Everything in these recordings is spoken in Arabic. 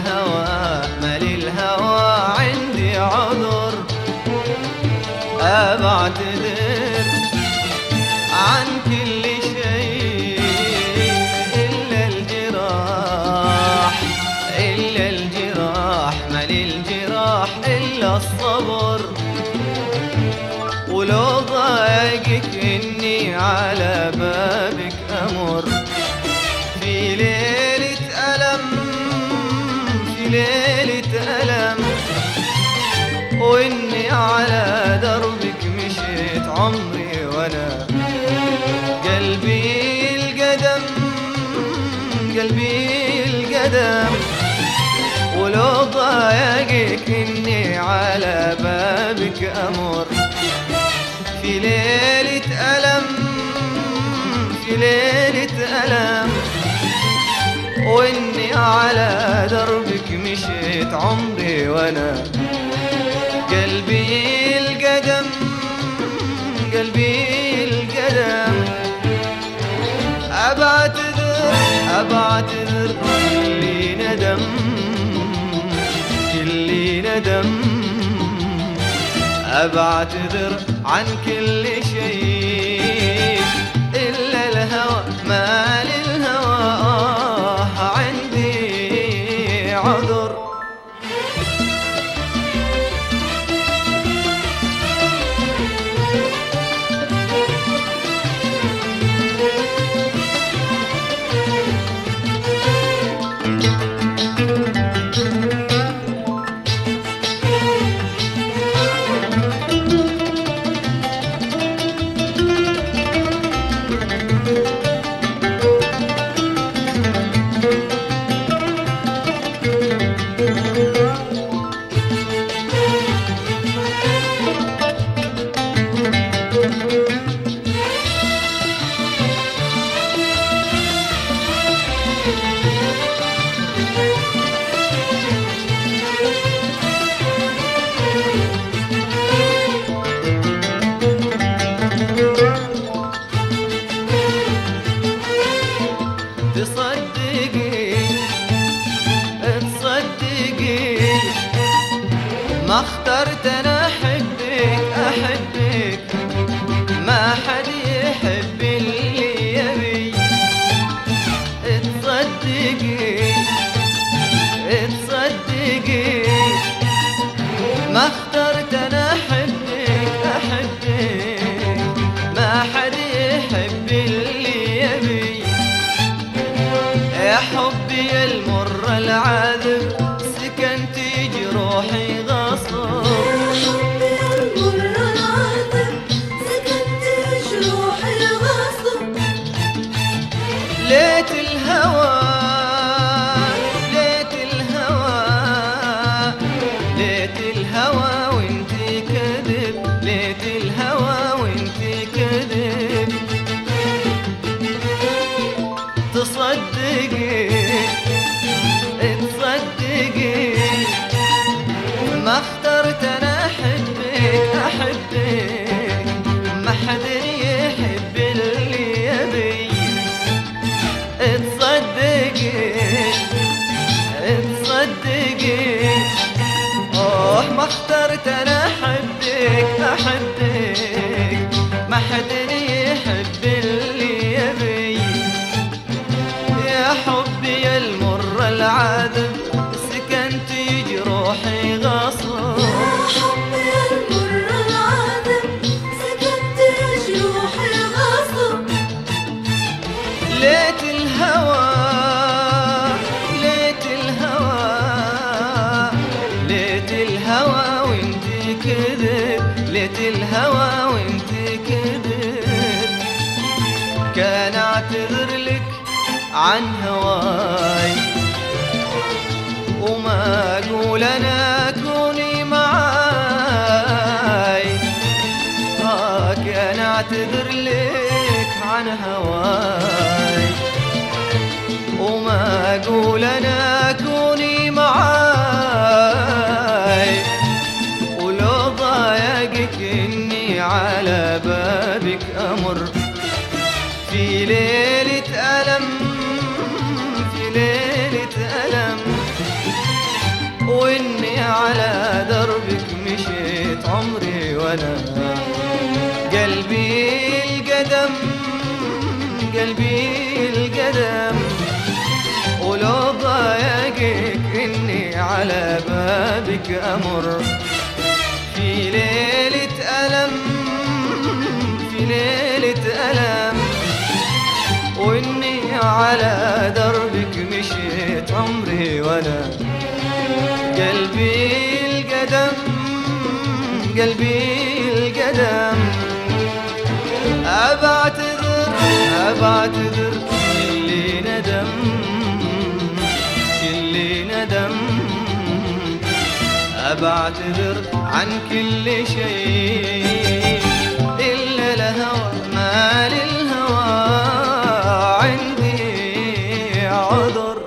الهوى ما للهوى عندي عذر، أبعتذر عن كل شيء إلا الجراح، إلا الجراح ما للجراح إلا الصبر. ولو ضايقك إني على بابك أمر في ليلة ألم، في ليلة ألم، وإني على دربك مشيت عمري وأنا قلبي القدم، قلبي القدم. ولو ضايقك إني على بابك أمر في ليلة ألم، في ليلة ألم، وإني على دربك مشيت عمري وأنا قلبي القدم، قلبي القدم. أبعتذر، أبعتذر كلي ندم، كلي ندم. أبعتذر عن كل شيء إلا الهوى ما للهوى عندي عذر. تصدقي، تصدقي ما اخترت انا احبك، احبك ما حد يحب اللي يبي. تصدقي، تصدقي ما اخترت انا احبك، احبك ما حد يحب اللي يبي. يا حبي المر العذب سكنت جروحي غصب، يا حبي المر العذب سكنت جروحي غصب. ليت الهوى، ليت الهوى، ليت الهوى وانتي كذب، ليت الهوى وانتي كذب. تصدقي، تصدقي ما اخترت انا احبك، احبك ما حد يحب اللي يبي. تصدقي، تصدقي اوه ما اخترت انا احبك، احبك ما حد يحب اللي يبي. يا حبي المر العذب سكنت جروحي غصب، يا حبي المر العذب سكنت جروحي غصب. ليت الهوى، ليت الهوى، ليت الهوى وانتي كذب، ليت الهوى وانتي كذب. كان اعتذر لك عن هواي وما اقول انا كوني معاي. كان اعتذر لك عن هواي وما اقول انا كوني معاي. ولو ضايقك اني على بابك امر في ليلة ألم، في ليلة ألم، وإني على دربك مشيت عمري وأنا قلبي القدم قلبي القدم، ولو ضايقك إني على بابك أمر في ليلة ألم في ليلة ألم، وإني على دربك مشيت عمري وأنا قلبي القدم قلبي القدم. أبعتذر اللي ندم اللي ندم، أبعتذر عن كل شيء إلا الهوى، ما للهوى عندي عذر.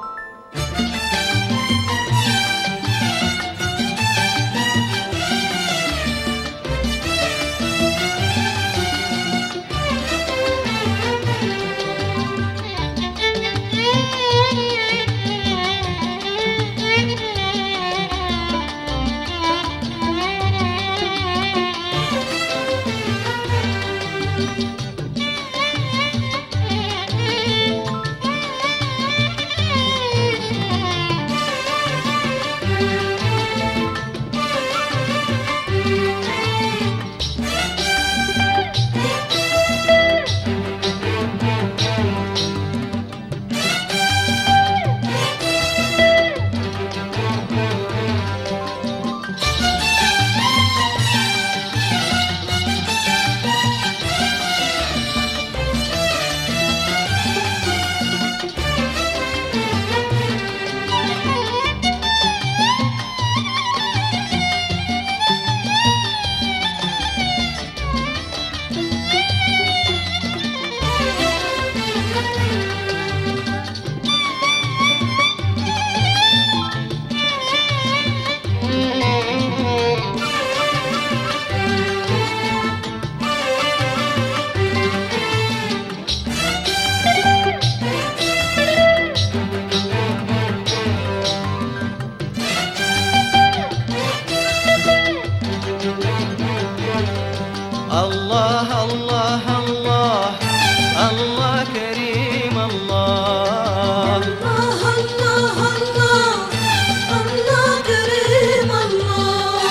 الله الله الله الله كريم الله، الله الله الله الله كريم الله.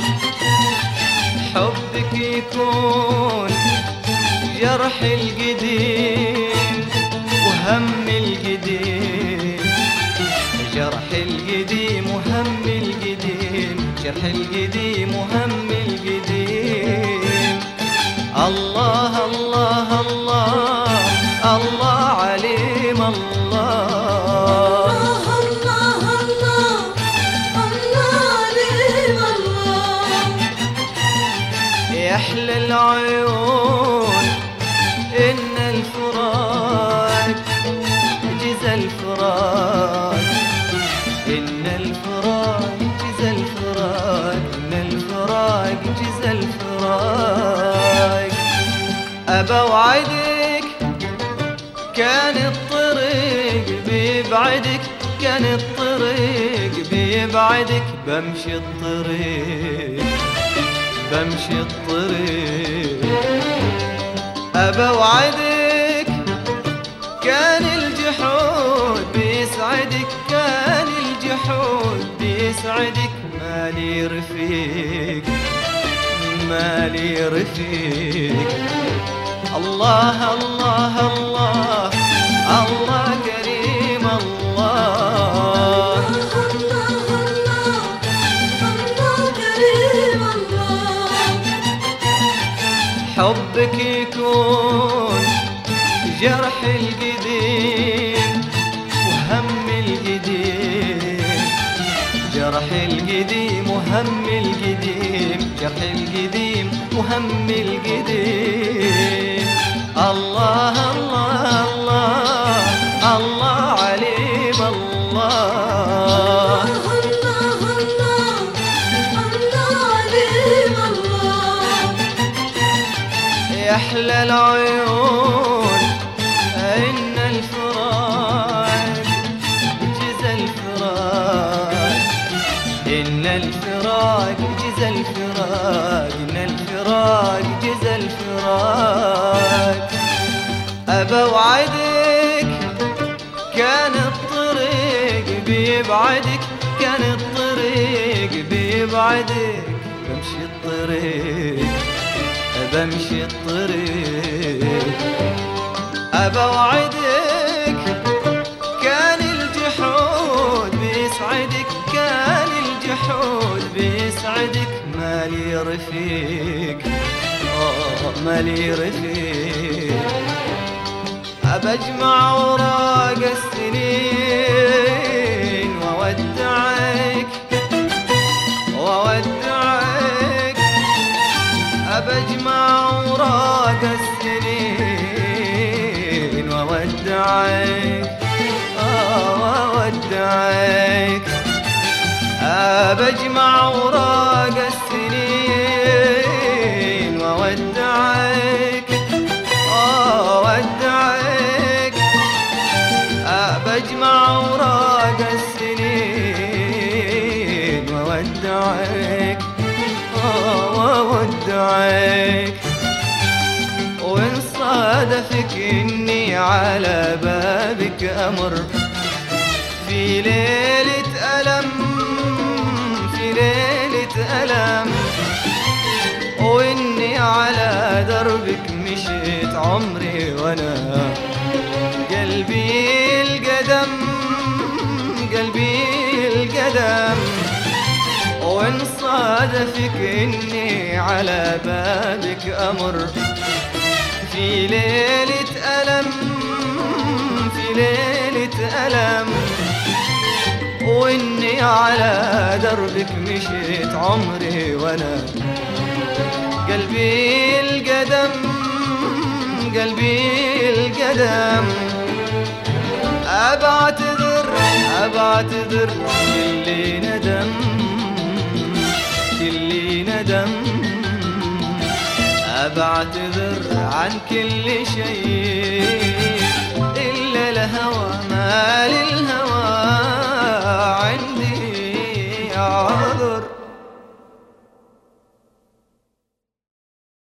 حبك يكون جرح القديم وهم القديم، جرح القديم وهم القديم، جرح القديم وهم القديم. الله الله الله الله عليم الله، الله الله الله عليم الله. يحلى العيون إن الفراق جزى الفراق، إن الفراق جزى الفراق، إن الفراق جزى الفراق. أبوعدك كان الطريق بيبعدك، كان الطريق بيبعدك، بمشي الطريق بمشي الطريق. أبوعدك كان الجحود بيسعدك، كان الجحود بيسعدك، مالي رفيق مالي رفيق. الله الله الله الله كريم الله، الله الله الله كريم الله. حبك يكون جرح القديم وهم القديم، جرح القديم وهم القديم، جرح القديم وهم القديم. الله الله الله الله عليم الله، الله الله الله عليم الله. يحلى العيون إن الفراق جزى الفراق، إن الفراق جزى الفراق، إن الفراق جزى الفراق. أبى أوعدك كان الطريق بيبعدك، كان الطريق بيبعدك، بمشي الطريق بمشي الطريق. أبى أوعدك كان الجحود بيسعدك، كان الجحود بيسعدك، مالي رفيق مالي رفيق. أبى أجمع أوراق السنين وأودعك وأودعك. أبى أجمع أوراق السنين وأودعك وأودعك. أبى أجمع أوراق السنين وأودعك وأودعك. أبى أجمع أوراق السنين وأودعك وأودعك. وإن صادفك إني على بابك أمر في ليلة ألم، في ليلة ألم، وإني على دربك مشيت عمري وأنا قلبي القدم، قلبي القدم. وإن صادفك إني على بابك أمر في ليلة ألم، في ليلة ألم، وإني على دربك مشيت عمري وأنا قلبي القدم، قلبي القدم. أبى أعتذر أبى أعتذر كلي ندم، كلي ندم. أبى أعتذر عن كل شيء إلا الهوى، ما للهوى عندي